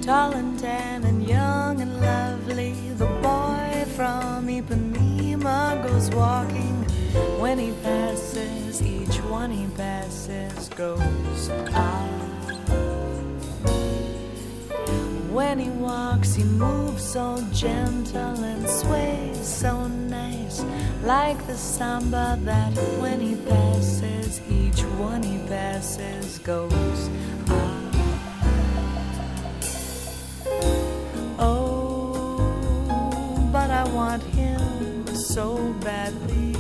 Tall and tan and young and lovely, the boy from Ipanema goes walking. When he passes, each one he passes goes ah. When he walks, he moves so gentle and sways so nice, like the samba that when he passes, each one he passes goes ah. Oh, but I want him so badly.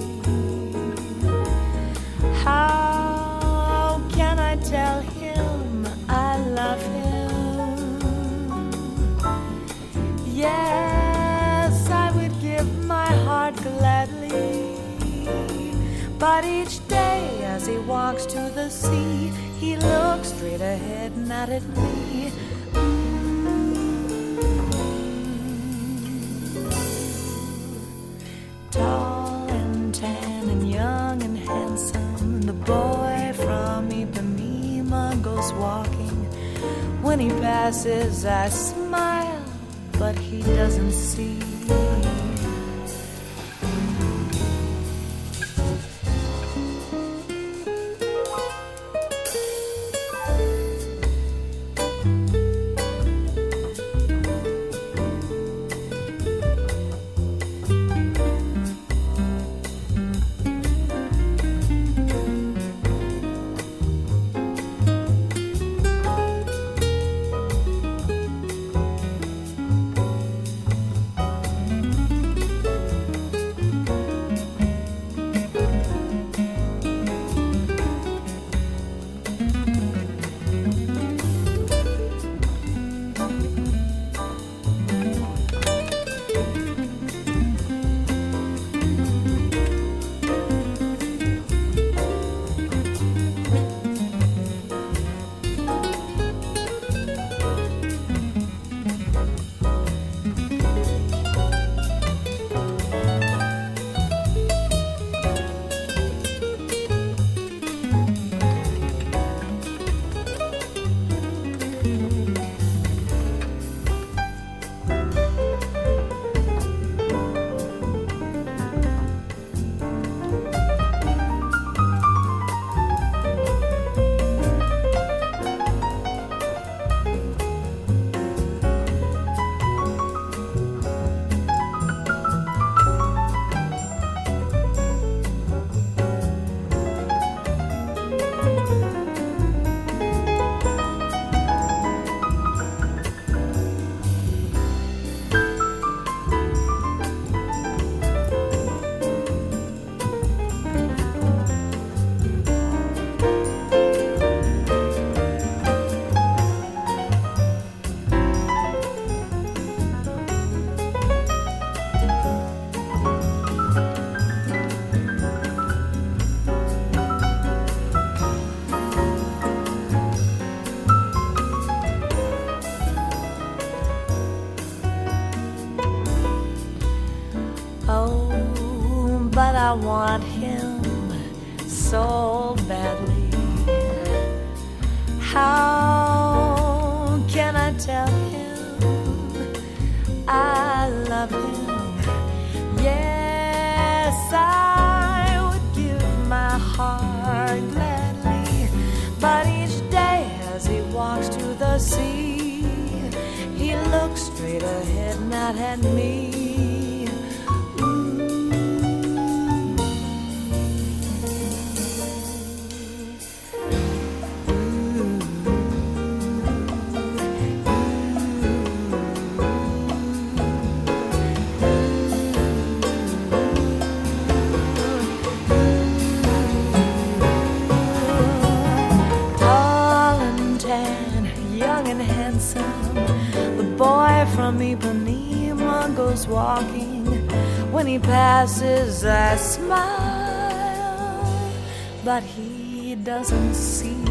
How can I tell him I love him? Yes, I would give my heart gladly. But each day as he walks to the sea, he looks straight ahead, not at me. Tall and tan and young and handsome, the boy from Ipanema goes walking. When he passes, I smile, but he doesn't see. But I want him so badly. How can I tell him I love him? Yes, I would give my heart gladly. But each day as he walks to the sea, he looks straight ahead, not at me. The boy from Ipanema goes walking. When he passes, I smile, but he doesn't see.